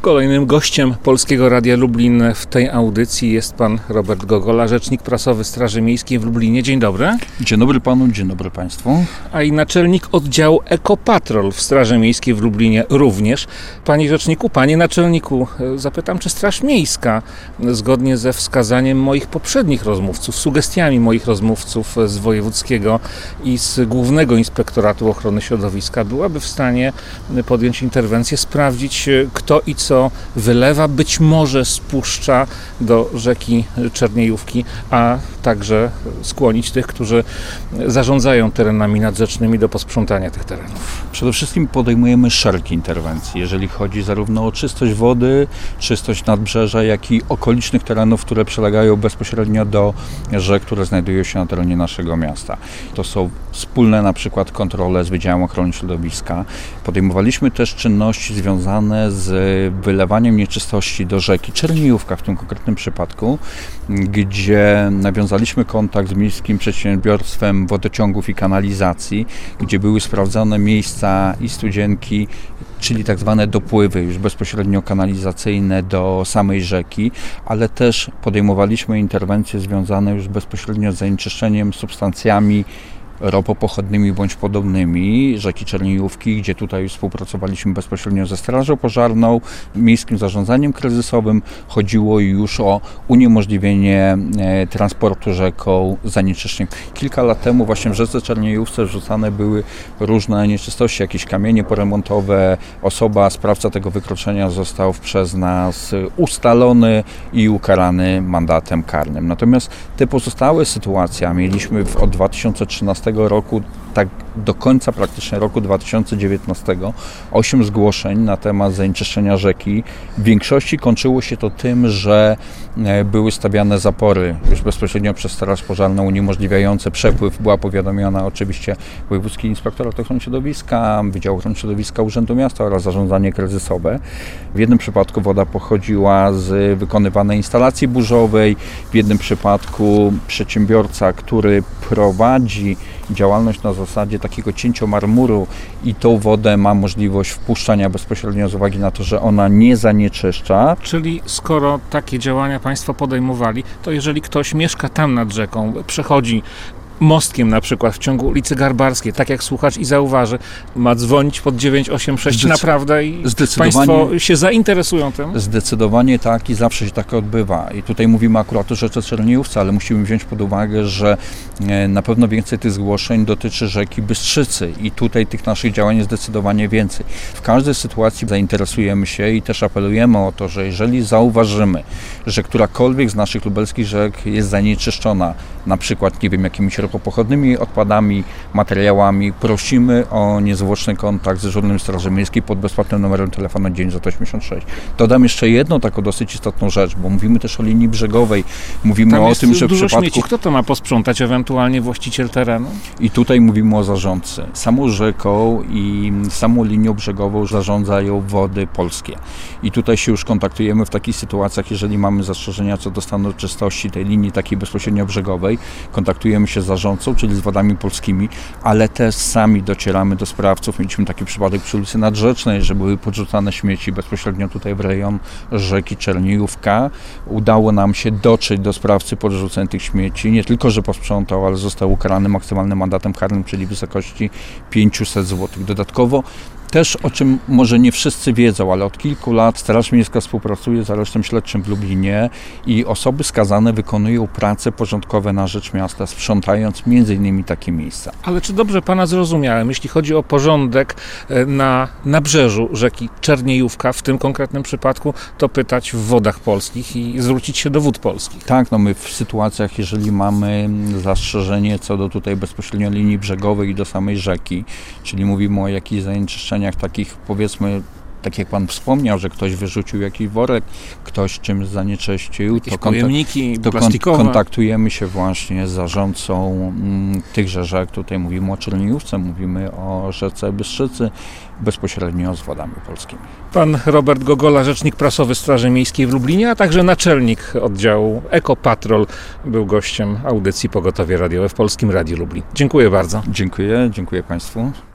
Kolejnym gościem Polskiego Radia Lublin w tej audycji jest pan Robert Gogola, rzecznik prasowy Straży Miejskiej w Lublinie. Dzień dobry. Dzień dobry panu, dzień dobry państwu. A i naczelnik oddziału Ekopatrol w Straży Miejskiej w Lublinie również. Panie rzeczniku, panie naczelniku, zapytam, czy Straż Miejska, zgodnie ze wskazaniem moich poprzednich rozmówców, sugestiami moich rozmówców z wojewódzkiego i z Głównego Inspektoratu Ochrony Środowiska, byłaby w stanie podjąć interwencję, sprawdzić, kto i co wylewa, być może spuszcza do rzeki Czerniejówki, a także skłonić tych, którzy zarządzają terenami nadrzecznymi, do posprzątania tych terenów. Przede wszystkim podejmujemy szereg interwencji, jeżeli chodzi zarówno o czystość wody, czystość nadbrzeża, jak i okolicznych terenów, które przylegają bezpośrednio do rzek, które znajdują się na terenie naszego miasta. To są wspólne na przykład kontrole z Wydziałem Ochrony Środowiska. Podejmowaliśmy też czynności związane z wylewaniem nieczystości do rzeki Czerniejówka w tym konkretnym przypadku, gdzie nawiązaliśmy kontakt z Miejskim Przedsiębiorstwem Wodociągów i Kanalizacji, gdzie były sprawdzone miejsca i studzienki, czyli tak zwane dopływy już bezpośrednio kanalizacyjne do samej rzeki, ale też podejmowaliśmy interwencje związane już bezpośrednio z zanieczyszczeniem substancjami ropopochodnymi bądź podobnymi rzeki Czerniejówki, gdzie tutaj już współpracowaliśmy bezpośrednio ze Strażą Pożarną, Miejskim Zarządzaniem Kryzysowym. Chodziło już o uniemożliwienie transportu rzeką zanieczyszczeń. Kilka lat temu właśnie w rzece Czerniejówce wrzucane były różne nieczystości, jakieś kamienie poremontowe. Sprawca tego wykroczenia został przez nas ustalony i ukarany mandatem karnym. Natomiast te pozostałe sytuacje mieliśmy od 2013 roku, tak do końca praktycznie roku 2019, 8 zgłoszeń na temat zanieczyszczenia rzeki. W większości kończyło się to tym, że były stawiane zapory już bezpośrednio przez Straż Pożarną uniemożliwiające przepływ. Była powiadomiona oczywiście Wojewódzki Inspektorat Ochrony Środowiska, Wydział Ochrony Środowiska Urzędu Miasta oraz Zarządzanie Kryzysowe. W jednym przypadku woda pochodziła z wykonywanej instalacji burzowej, w jednym przypadku przedsiębiorca, który prowadzi działalność na zasadzie takiego cięciomarmuru i tą wodę ma możliwość wpuszczania bezpośrednio z uwagi na to, że ona nie zanieczyszcza. Czyli skoro takie działania państwo podejmowali, to jeżeli ktoś mieszka tam nad rzeką, przechodzi mostkiem na przykład w ciągu ulicy Garbarskiej, tak jak słuchacz i zauważy, ma dzwonić pod 986 naprawdę i państwo się zainteresują tym? Zdecydowanie tak i zawsze się tak odbywa. I tutaj mówimy akurat o rzece Czerniejówce, ale musimy wziąć pod uwagę, że na pewno więcej tych zgłoszeń dotyczy rzeki Bystrzycy i tutaj tych naszych działań jest zdecydowanie więcej. W każdej sytuacji zainteresujemy się i też apelujemy o to, że jeżeli zauważymy, że którakolwiek z naszych lubelskich rzek jest zanieczyszczona, na przykład, nie wiem, jakimiś ropopochodnymi odpadami, materiałami, prosimy o niezwłoczny kontakt z Urzędem Straży Miejskiej pod bezpłatnym numerem telefonu 986. Dodam jeszcze jedną taką dosyć istotną rzecz, bo mówimy też o linii brzegowej. Mówimy tam o tym, że w dużo przypadku... śmieci. Kto to ma posprzątać? Ewentualnie właściciel terenu? I tutaj mówimy o zarządcy. Samą rzeką i samą linią brzegową zarządzają Wody Polskie. I tutaj się już kontaktujemy w takich sytuacjach, jeżeli mamy zastrzeżenia co do stanu czystości tej linii takiej bezpośrednio brzegowej. Kontaktujemy się z zarządcą, czyli z Wodami Polskimi, ale też sami docieramy do sprawców. Mieliśmy taki przypadek przy ulicy Nadrzecznej, że były podrzucane śmieci bezpośrednio tutaj w rejon rzeki Czerniejówka. Udało nam się dotrzeć do sprawcy podrzucenia tych śmieci. Nie tylko, że posprzątał, ale został ukarany maksymalnym mandatem karnym, czyli w wysokości 500 zł. Dodatkowo też, o czym może nie wszyscy wiedzą, ale od kilku lat Straż Miejska współpracuje z Aresztem Śledczym w Lublinie i osoby skazane wykonują prace porządkowe na rzecz miasta, sprzątając m.in. takie miejsca. Ale czy dobrze pana zrozumiałem, jeśli chodzi o porządek na nabrzeżu rzeki Czerniejówka, w tym konkretnym przypadku, to pytać w Wodach Polskich i zwrócić się do Wód Polskich? Tak, my w sytuacjach, jeżeli mamy zastrzeżenie co do tutaj bezpośrednio linii brzegowej i do samej rzeki, czyli mówimy o jakichś zanieczyszczeniach takich, powiedzmy, tak jak pan wspomniał, że ktoś wyrzucił jakiś worek, ktoś czymś zanieczyścił, jakieś pojemniki plastikowe. Kontaktujemy się właśnie z zarządcą tychże rzek. Tutaj mówimy o Czerniejówce, mówimy o rzece Bystrzycy, bezpośrednio z Wodami Polskimi. Pan Robert Gogola, rzecznik prasowy Straży Miejskiej w Lublinie, a także naczelnik oddziału Ekopatrol, był gościem audycji Pogotowie Radiowe w Polskim Radiu Lublin. Dziękuję bardzo. Dziękuję państwu.